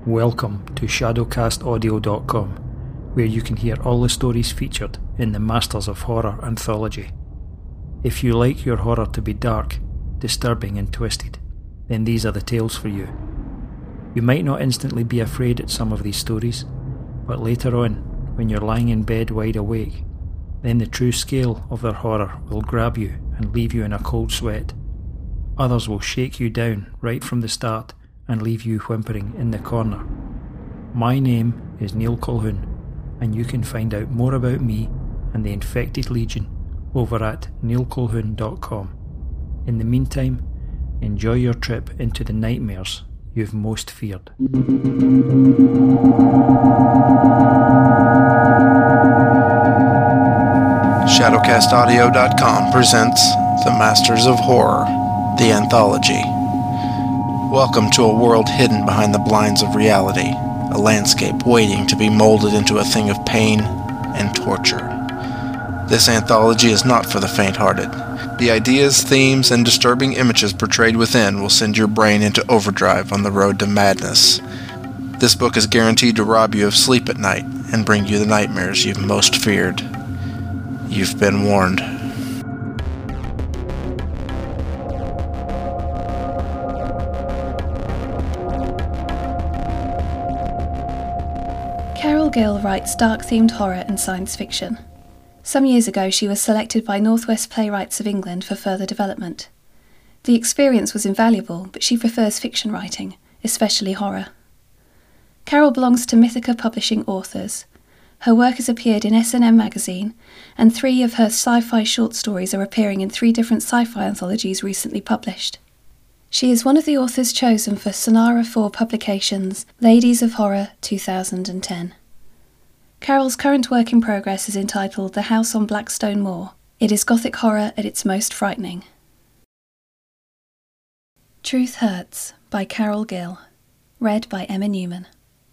Welcome to shadowcastaudio.com, where you can hear all the stories featured in the Masters of Horror anthology. If you like your horror to be dark, disturbing and twisted, then these are the tales for you. You might not instantly be afraid at some of these stories, but later on, when you're lying in bed wide awake, then the true scale of their horror will grab you and leave you in a cold sweat. Others will shake you down right from the start and leave you whimpering in the corner. My name is Neil Colquhoun, and you can find out more about me and the Infected Legion over at neilcolquhoun.com. In the meantime, enjoy your trip into the nightmares you've most feared. Shadowcastaudio.com presents The Masters of Horror, the Anthology. Welcome to a world hidden behind the blinds of reality, a landscape waiting to be molded into a thing of pain and torture. This anthology is not for the faint-hearted. The ideas, themes, and disturbing images portrayed within will send your brain into overdrive on the road to madness. This book is guaranteed to rob you of sleep at night and bring you the nightmares you've most feared. You've been warned. Carol Gill writes dark-themed horror and science fiction. Some years ago she was selected by Northwest Playwrights of England for further development. The experience was invaluable, but she prefers fiction writing, especially horror. Carol belongs to Mythica Publishing Authors. Her work has appeared in S&M magazine, and 3 of her sci-fi short stories are appearing in 3 different sci-fi anthologies recently published. She is one of the authors chosen for Sonara 4 Publications' Ladies of Horror 2010. Carol's current work in progress is entitled The House on Blackstone Moor. It is gothic horror at its most frightening. Truth Hurts by Carol Gill. Read by Emma Newman.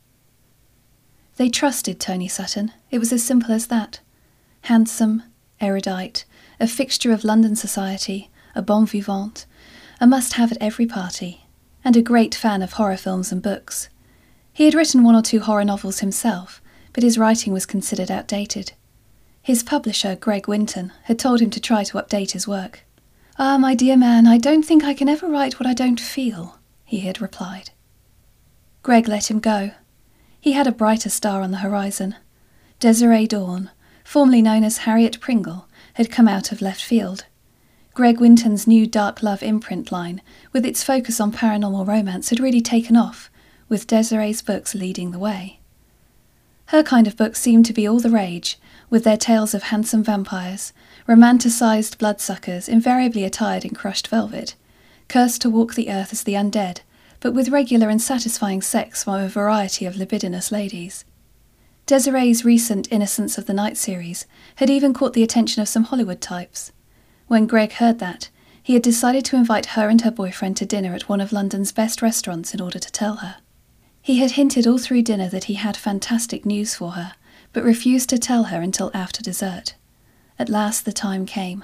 They trusted Tony Sutton. It was as simple as that. Handsome, erudite, a fixture of London society, a bon vivant, a must-have at every party, and a great fan of horror films and books. He had written 1 or 2 horror novels himself, but his writing was considered outdated. His publisher, Greg Winton, had told him to try to update his work. "Ah, my dear man, I don't think I can ever write what I don't feel," he had replied. Greg let him go. He had a brighter star on the horizon. Desiree Dawn, formerly known as Harriet Pringle, had come out of left field. Greg Winton's new Dark Love imprint line, with its focus on paranormal romance, had really taken off, with Desiree's books leading the way. Her kind of books seemed to be all the rage, with their tales of handsome vampires, romanticised bloodsuckers invariably attired in crushed velvet, cursed to walk the earth as the undead, but with regular and satisfying sex from a variety of libidinous ladies. Desiree's recent Innocence of the Night series had even caught the attention of some Hollywood types. When Greg heard that, he had decided to invite her and her boyfriend to dinner at one of London's best restaurants in order to tell her. He had hinted all through dinner that he had fantastic news for her, but refused to tell her until after dessert. At last the time came.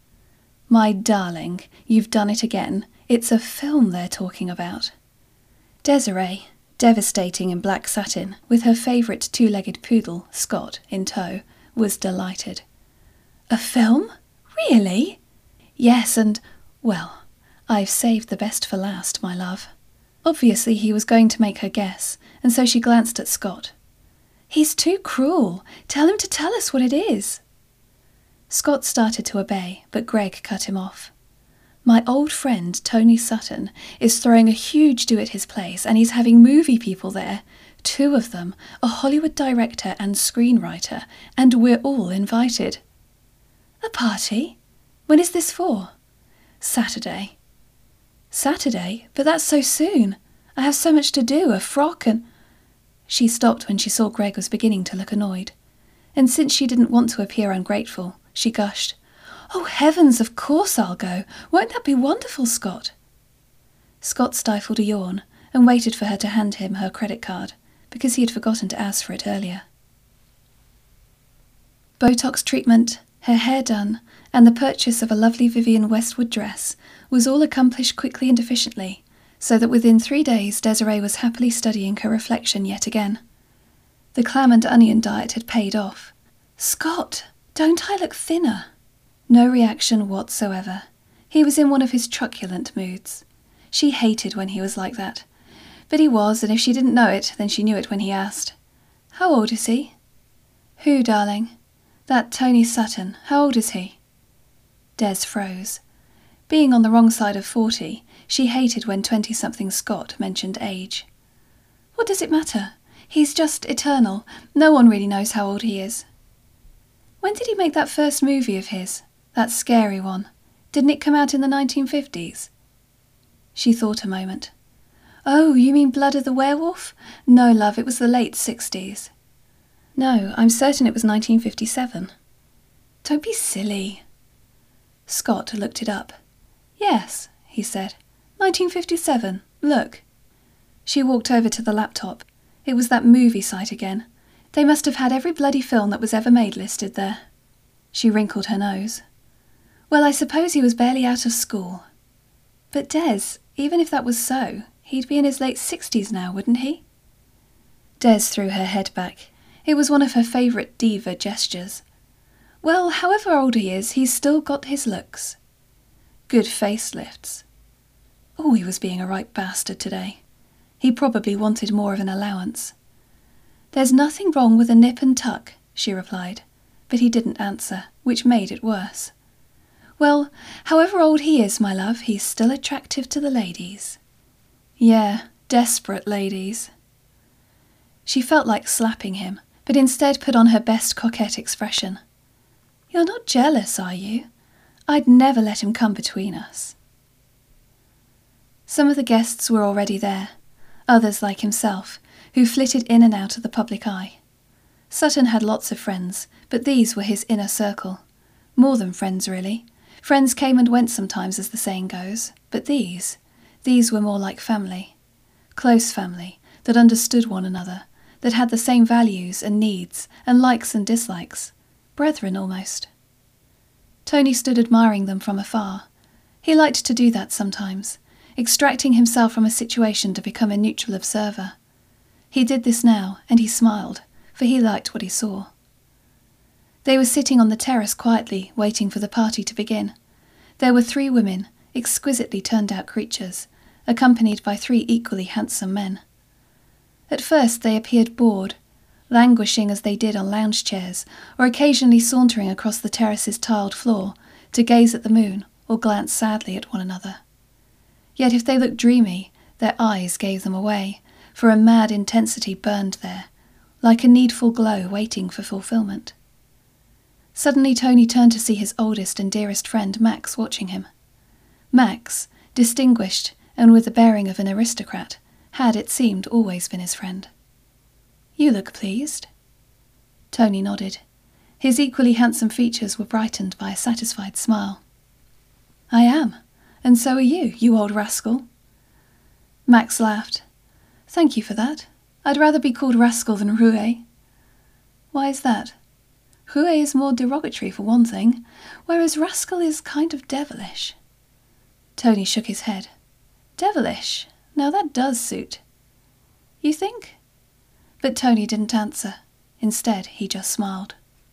"My darling, you've done it again. It's a film they're talking about." Desiree, devastating in black satin, with her favourite 2-legged poodle, Scott, in tow, was delighted. "A film? Really?" "Yes, and, well, I've saved the best for last, my love." Obviously he was going to make her guess, and so she glanced at Scott. "He's too cruel. Tell him to tell us what it is." Scott started to obey, but Greg cut him off. "My old friend Tony Sutton is throwing a huge do at his place, and he's having movie people there. 2 of them, a Hollywood director and screenwriter, and we're all invited." "A party? When is this for?" "Saturday." "Saturday? But that's so soon. I have so much to do, a frock and—" She stopped when she saw Greg was beginning to look annoyed. And since she didn't want to appear ungrateful, she gushed, "Oh heavens, of course I'll go. Won't that be wonderful, Scott?" Scott stifled a yawn and waited for her to hand him her credit card, because he had forgotten to ask for it earlier. Botox treatment, her hair done, and the purchase of a lovely Vivienne Westwood dress was all accomplished quickly and efficiently, so that within 3 days Desiree was happily studying her reflection yet again. The clam and onion diet had paid off. "Scott, don't I look thinner?" No reaction whatsoever. He was in one of his truculent moods. She hated when he was like that. But he was, and if she didn't know it, then she knew it when he asked. "How old is he?" "Who, darling?" "That Tony Sutton. How old is he?" Des froze. Being on the wrong side of 40, she hated when 20-something Scott mentioned age. "What does it matter? He's just eternal. No one really knows how old he is." "When did he make that first movie of his? That scary one? Didn't it come out in the 1950s? She thought a moment. "Oh, you mean Blood of the Werewolf? No, love, it was the late 60s. "No, I'm certain it was 1957. "Don't be silly." Scott looked it up. "Yes," he said. 1957. Look." She walked over to the laptop. It was that movie site again. They must have had every bloody film that was ever made listed there. She wrinkled her nose. "Well, I suppose he was barely out of school." "But Des, even if that was so, he'd be in his late 60s now, wouldn't he?" Des threw her head back. It was one of her favourite diva gestures. "Well, however old he is, he's still got his looks." Good facelifts. Oh, he was being a right bastard today. He probably wanted more of an allowance. "There's nothing wrong with a nip and tuck," she replied, but he didn't answer, which made it worse. "Well, however old he is, my love, he's still attractive to the ladies." "Yeah, desperate ladies." She felt like slapping him, but instead put on her best coquette expression. "You're not jealous, are you? I'd never let him come between us." Some of the guests were already there, others like himself, who flitted in and out of the public eye. Sutton had lots of friends, but these were his inner circle. More than friends, really. Friends came and went sometimes, as the saying goes, but these were more like family. Close family, that understood one another, that had the same values and needs and likes and dislikes. Brethren, almost. Tony stood admiring them from afar. He liked to do that sometimes, extracting himself from a situation to become a neutral observer. He did this now, and he smiled, for he liked what he saw. They were sitting on the terrace quietly, waiting for the party to begin. There were 3 women, exquisitely turned-out creatures, accompanied by 3 equally handsome men. At first they appeared bored, languishing as they did on lounge chairs, or occasionally sauntering across the terrace's tiled floor to gaze at the moon or glance sadly at one another. Yet if they looked dreamy, their eyes gave them away, for a mad intensity burned there, like a needful glow waiting for fulfillment. Suddenly Tony turned to see his oldest and dearest friend Max watching him. Max, distinguished and with the bearing of an aristocrat, had, it seemed, always been his friend. "You look pleased." Tony nodded. His equally handsome features were brightened by a satisfied smile. "I am, and so are you, you old rascal." Max laughed. "Thank you for that. I'd rather be called rascal than roué." "Why is that?" "Roué is more derogatory for one thing, whereas rascal is kind of devilish." Tony shook his head. "Devilish? Now that does suit." "You think?" But Tony didn't answer. Instead, he just smiled.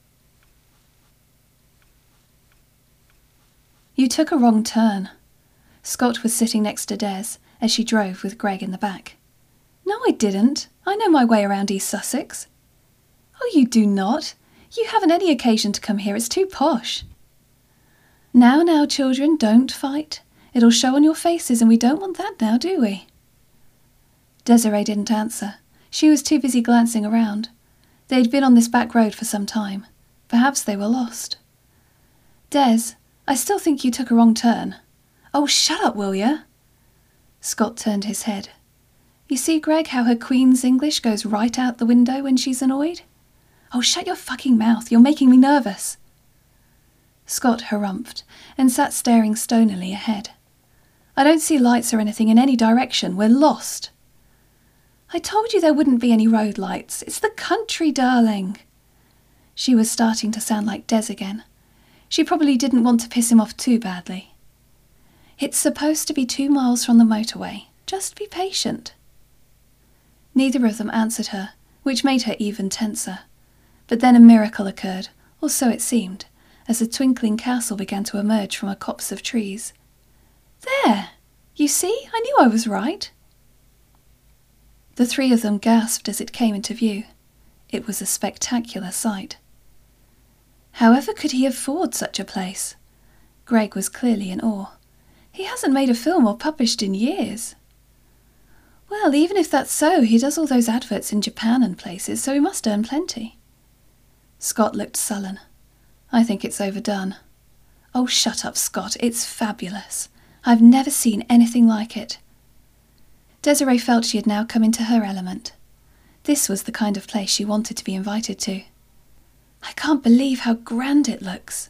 "You took a wrong turn." Scott was sitting next to Des as she drove with Greg in the back. "No, I didn't. I know my way around East Sussex." "Oh, you do not. You haven't any occasion to come here. It's too posh." Now, children, don't fight. It'll show on your faces, and we don't want that now, do we?" Desiree didn't answer. She was too busy glancing around. They'd been on this back road for some time. Perhaps they were lost. "Des, I still think you took a wrong turn." "Oh, shut up, will ya?" Scott turned his head. "You see, Greg, how her Queen's English goes right out the window when she's annoyed?" "Oh, shut your fucking mouth. You're making me nervous." Scott harumphed and sat staring stonily ahead. "I don't see lights or anything in any direction. We're lost." "I told you there wouldn't be any road lights. It's the country, darling." She was starting to sound like Des again. She probably didn't want to piss him off too badly. "It's supposed to be 2 miles from the motorway. Just be patient." Neither of them answered her, which made her even tenser. But then a miracle occurred, or so it seemed, as a twinkling castle began to emerge from a copse of trees. "There! You see, I knew I was right." The three of them gasped as it came into view. It was a spectacular sight. However could he afford such a place? Greg was clearly in awe. He hasn't made a film or published in years. Well, even if that's so, he does all those adverts in Japan and places, so he must earn plenty. Scott looked sullen. "I think it's overdone." "Oh, shut up, Scott. It's fabulous. I've never seen anything like it." Desiree felt she had now come into her element. This was the kind of place she wanted to be invited to. "I can't believe how grand it looks."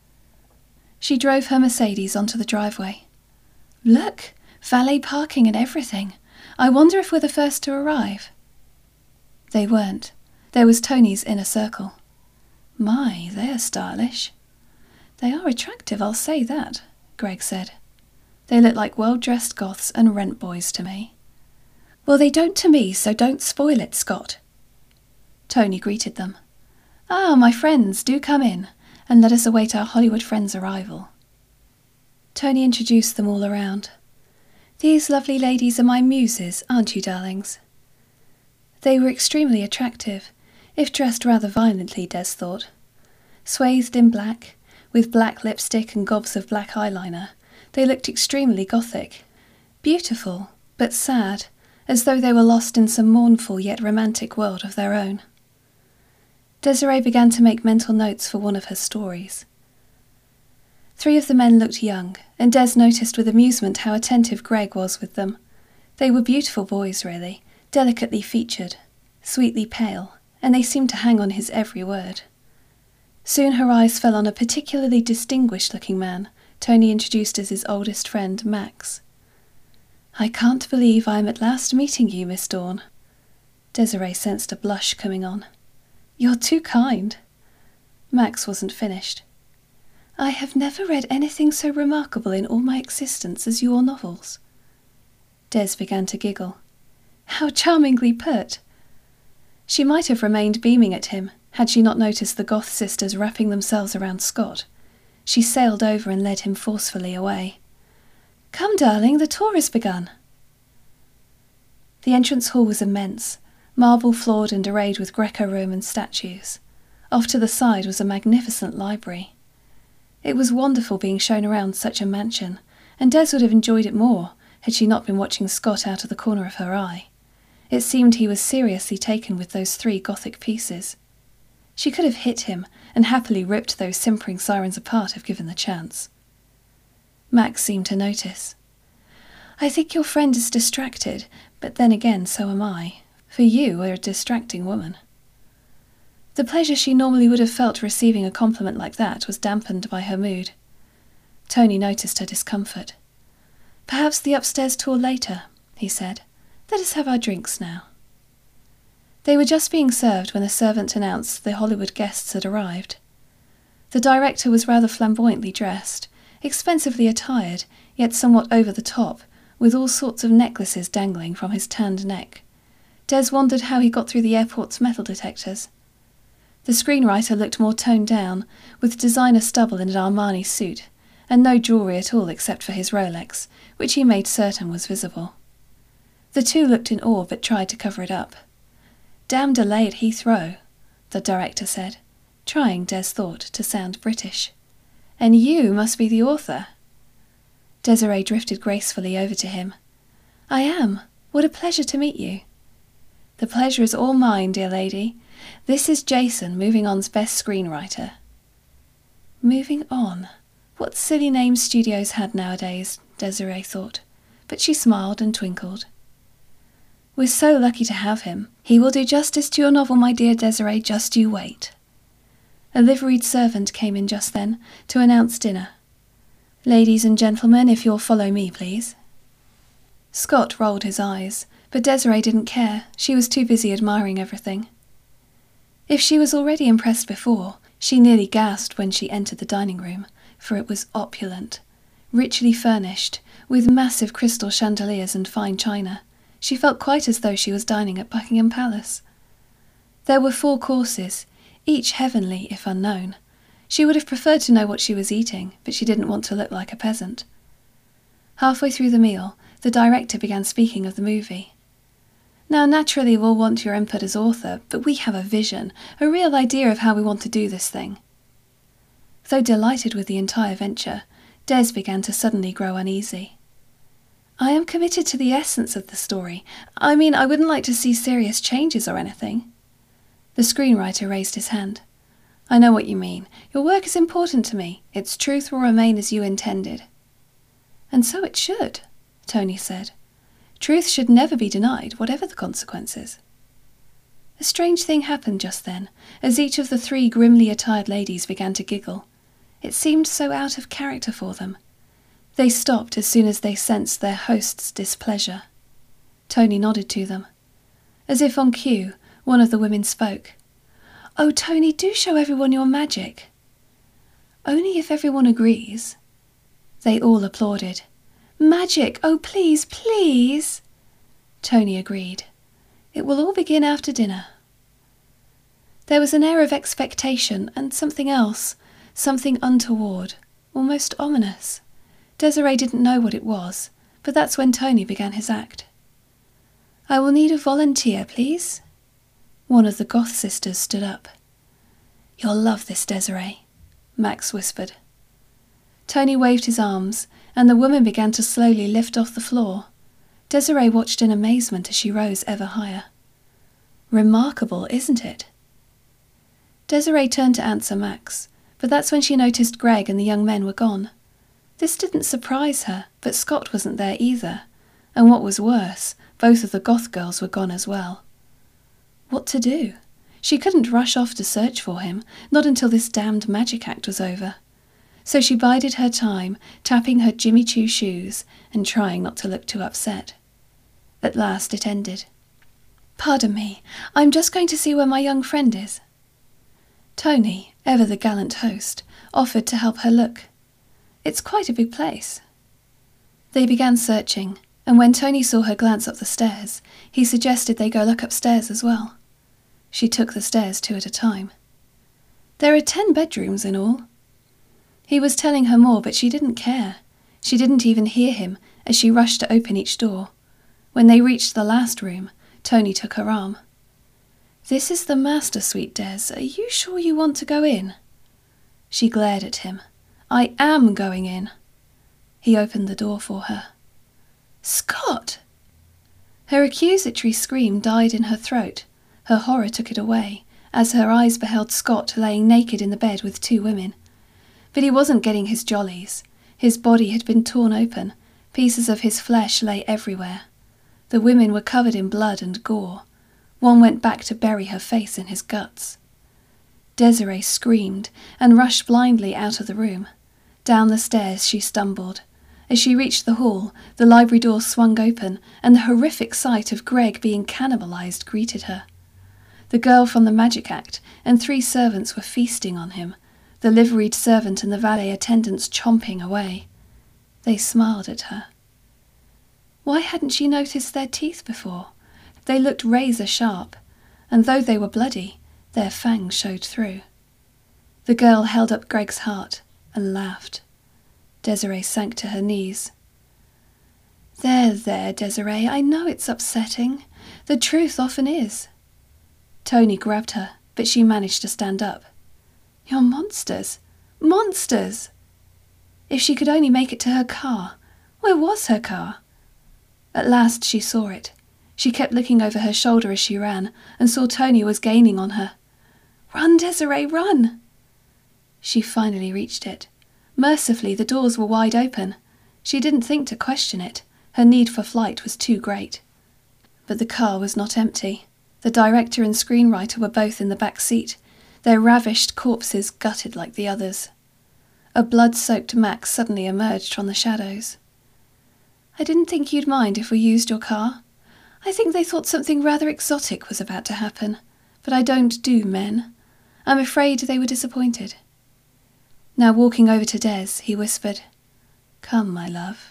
She drove her Mercedes onto the driveway. "Look, valet parking and everything. I wonder if we're the first to arrive." They weren't. There was Tony's inner circle. "My, they're stylish." "They are attractive, I'll say that," Greg said. "They look like well-dressed goths and rent boys to me." "Well, they don't to me, so don't spoil it, Scott." Tony greeted them. "Ah, my friends, do come in, and let us await our Hollywood friends' arrival." Tony introduced them all around. "These lovely ladies are my muses, aren't you, darlings?" They were extremely attractive, if dressed rather violently, Des thought. Swathed in black, with black lipstick and gobs of black eyeliner, they looked extremely gothic. Beautiful, but sad, as though they were lost in some mournful yet romantic world of their own. Desiree began to make mental notes for one of her stories. 3 of the men looked young, and Des noticed with amusement how attentive Greg was with them. They were beautiful boys, really, delicately featured, sweetly pale, and they seemed to hang on his every word. Soon her eyes fell on a particularly distinguished-looking man, Tony introduced as his oldest friend, Max. "I can't believe I am at last meeting you, Miss Dawn." Desiree sensed a blush coming on. "You're too kind." Max wasn't finished. "I have never read anything so remarkable in all my existence as your novels." Des began to giggle. "How charmingly put." She might have remained beaming at him, had she not noticed the Goth sisters wrapping themselves around Scott. She sailed over and led him forcefully away. "Come, darling, the tour has begun." The entrance hall was immense, marble-floored and arrayed with Greco-Roman statues. Off to the side was a magnificent library. It was wonderful being shown around such a mansion, and Des would have enjoyed it more had she not been watching Scott out of the corner of her eye. It seemed he was seriously taken with those 3 Gothic pieces. She could have hit him and happily ripped those simpering sirens apart if given the chance. Max seemed to notice. "I think your friend is distracted, but then again so am I, for you are a distracting woman." The pleasure she normally would have felt receiving a compliment like that was dampened by her mood. Tony noticed her discomfort. "Perhaps the upstairs tour later," he said. "Let us have our drinks now." They were just being served when a servant announced the Hollywood guests had arrived. The director was rather flamboyantly dressed, expensively attired, yet somewhat over the top, with all sorts of necklaces dangling from his tanned neck. Des wondered how he got through the airport's metal detectors. The screenwriter looked more toned down, with designer stubble in an Armani suit, and no jewellery at all except for his Rolex, which he made certain was visible. The 2 looked in awe but tried to cover it up. "Damn delay at Heathrow," the director said, trying, Des thought, to sound British. "And you must be the author." Desiree drifted gracefully over to him. "I am. What a pleasure to meet you." "The pleasure is all mine, dear lady. This is Jason, Moving On's best screenwriter." Moving On. What silly names studios had nowadays, Desiree thought, but she smiled and twinkled. "We're so lucky to have him. He will do justice to your novel, my dear Desiree, just you wait." A liveried servant came in just then to announce dinner. "Ladies and gentlemen, if you'll follow me, please." Scott rolled his eyes, but Desiree didn't care. She was too busy admiring everything. If she was already impressed before, she nearly gasped when she entered the dining room, for it was opulent, richly furnished, with massive crystal chandeliers and fine china. She felt quite as though she was dining at Buckingham Palace. There were 4 courses, each heavenly if unknown. She would have preferred to know what she was eating, but she didn't want to look like a peasant. Halfway through the meal, the director began speaking of the movie. Now, naturally we'll want your input as author, but we have a vision, a real idea of how we want to do this thing. Though delighted with the entire venture, Des began to suddenly grow uneasy. I am committed to the essence of the story. I mean, I wouldn't like to see serious changes or anything. The screenwriter raised his hand. I know what you mean. Your work is important to me. Its truth will remain as you intended. And so it should, Tony said. Truth should never be denied, whatever the consequences. A strange thing happened just then, as each of the 3 grimly attired ladies began to giggle. It seemed so out of character for them. They stopped as soon as they sensed their host's displeasure. Tony nodded to them. As if on cue, one of the women spoke. Oh, Tony, do show everyone your magic. Only if everyone agrees. They all applauded. Magic! Oh, please, please! Tony agreed. It will all begin after dinner. There was an air of expectation and something else, something untoward, almost ominous. Desiree didn't know what it was, but that's when Tony began his act. I will need a volunteer, please. One of the Goth sisters stood up. You'll love this, Desiree, Max whispered. Tony waved his arms, and the woman began to slowly lift off the floor. Desiree watched in amazement as she rose ever higher. Remarkable, isn't it? Desiree turned to answer Max, but that's when she noticed Greg and the young men were gone. This didn't surprise her, but Scott wasn't there either, and what was worse, both of the Goth girls were gone as well. What to do? She couldn't rush off to search for him, not until this damned magic act was over. So she bided her time, tapping her Jimmy Choo shoes and trying not to look too upset. At last it ended. Pardon me, I'm just going to see where my young friend is. Tony, ever the gallant host, offered to help her look. It's quite a big place. They began searching, and when Tony saw her glance up the stairs, he suggested they go look upstairs as well. She took the stairs 2 at a time. There are 10 bedrooms in all. He was telling her more, but she didn't care. She didn't even hear him as she rushed to open each door. When they reached the last room, Tony took her arm. This is the master suite, Des. Are you sure you want to go in? She glared at him. I am going in. He opened the door for her. Scott! Her accusatory scream died in her throat. Her horror took it away, as her eyes beheld Scott laying naked in the bed with 2 women. But he wasn't getting his jollies. His body had been torn open. Pieces of his flesh lay everywhere. The women were covered in blood and gore. One went back to bury her face in his guts. Desiree screamed and rushed blindly out of the room. Down the stairs she stumbled. As she reached the hall, the library door swung open, and the horrific sight of Greg being cannibalized greeted her. The girl from the magic act and 3 servants were feasting on him, the liveried servant and the valet attendants chomping away. They smiled at her. Why hadn't she noticed their teeth before? They looked razor-sharp, and though they were bloody, their fangs showed through. The girl held up Greg's heart and laughed. Desiree sank to her knees. There, Desiree, I know it's upsetting. The truth often is. Tony grabbed her, but she managed to stand up. You're monsters! Monsters! If she could only make it to her car. Where was her car? At last she saw it. She kept looking over her shoulder as she ran, and saw Tony was gaining on her. Run, Desiree, run! She finally reached it. Mercifully, the doors were wide open. She didn't think to question it. Her need for flight was too great. But the car was not empty. The director and screenwriter were both in the back seat, their ravished corpses gutted like the others. A blood-soaked Max suddenly emerged from the shadows. I didn't think you'd mind if we used your car. I think they thought something rather exotic was about to happen, but I don't do men. I'm afraid they were disappointed. Now walking over to Des, he whispered, Come, my love.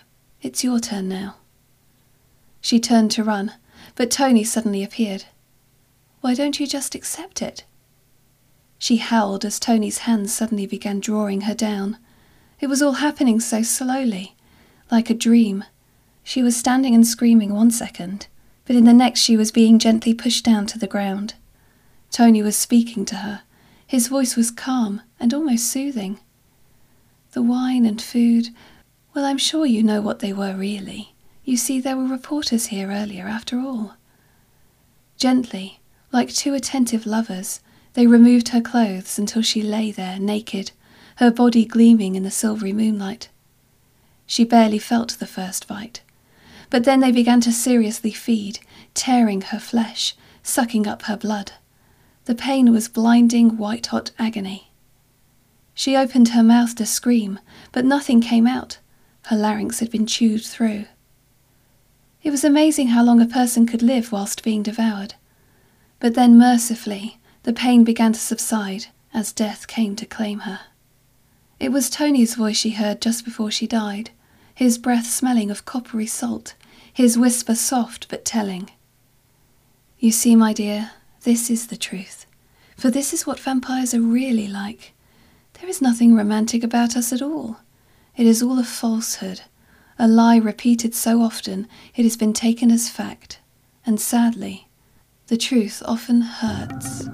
It's your turn now." She turned to run, but Tony suddenly appeared. "Why don't you just accept it?" She howled as Tony's hands suddenly began drawing her down. It was all happening so slowly, like a dream. She was standing and screaming one second, but in the next she was being gently pushed down to the ground. Tony was speaking to her. His voice was calm and almost soothing. "The wine and food, well, I'm sure you know what they were really. You see, there were reporters here earlier after all." Gently, like two attentive lovers, they removed her clothes until she lay there naked, her body gleaming in the silvery moonlight. She barely felt the first bite, but then they began to seriously feed, tearing her flesh, sucking up her blood. The pain was blinding, white-hot agony. She opened her mouth to scream, but nothing came out. Her larynx had been chewed through. It was amazing how long a person could live whilst being devoured. But then, mercifully, the pain began to subside as death came to claim her. It was Tony's voice she heard just before she died, his breath smelling of coppery salt, his whisper soft but telling. "You see, my dear, this is the truth, for this is what vampires are really like. There is nothing romantic about us at all. It is all a falsehood, a lie repeated so often it has been taken as fact, and sadly, the truth often hurts."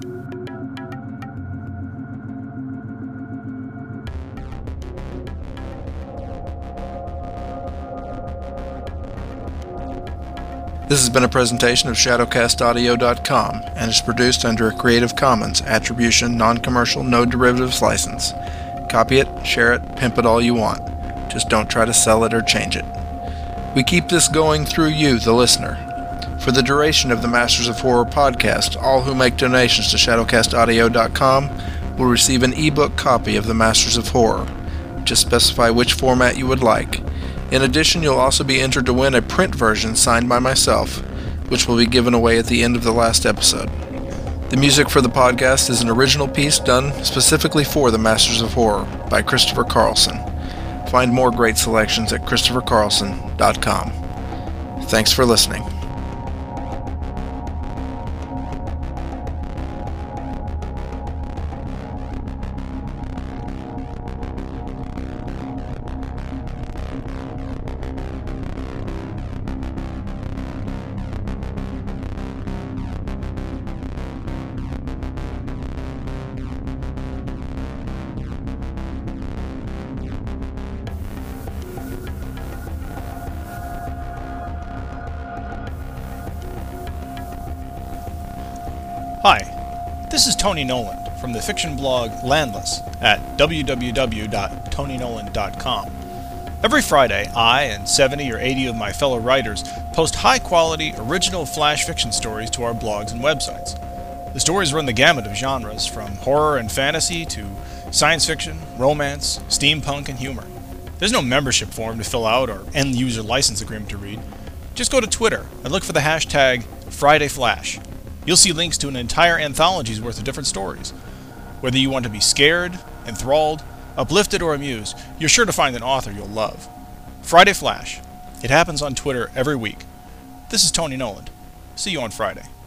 This has been a presentation of ShadowcastAudio.com and is produced under a Creative Commons Attribution Non-Commercial No Derivatives license. Copy it, share it, pimp it all you want. Just don't try to sell it or change it. We keep this going through you, the listener. For the duration of the Masters of Horror podcast, all who make donations to ShadowcastAudio.com will receive an ebook copy of the Masters of Horror. Just specify which format you would like. In addition, you'll also be entered to win a print version signed by myself, which will be given away at the end of the last episode. The music for the podcast is an original piece done specifically for the Masters of Horror by Christopher Carlson. Find more great selections at ChristopherCarlson.com. Thanks for listening. Hi, this is Tony Noland from the fiction blog Landless at www.tonynoland.com. Every Friday, I and 70 or 80 of my fellow writers post high-quality, original flash fiction stories to our blogs and websites. The stories run the gamut of genres, from horror and fantasy to science fiction, romance, steampunk, and humor. There's no membership form to fill out or end-user license agreement to read. Just go to Twitter and look for the hashtag FridayFlash. You'll see links to an entire anthology's worth of different stories. Whether you want to be scared, enthralled, uplifted, or amused, you're sure to find an author you'll love. Friday Flash. It happens on Twitter every week. This is Tony Noland. See you on Friday.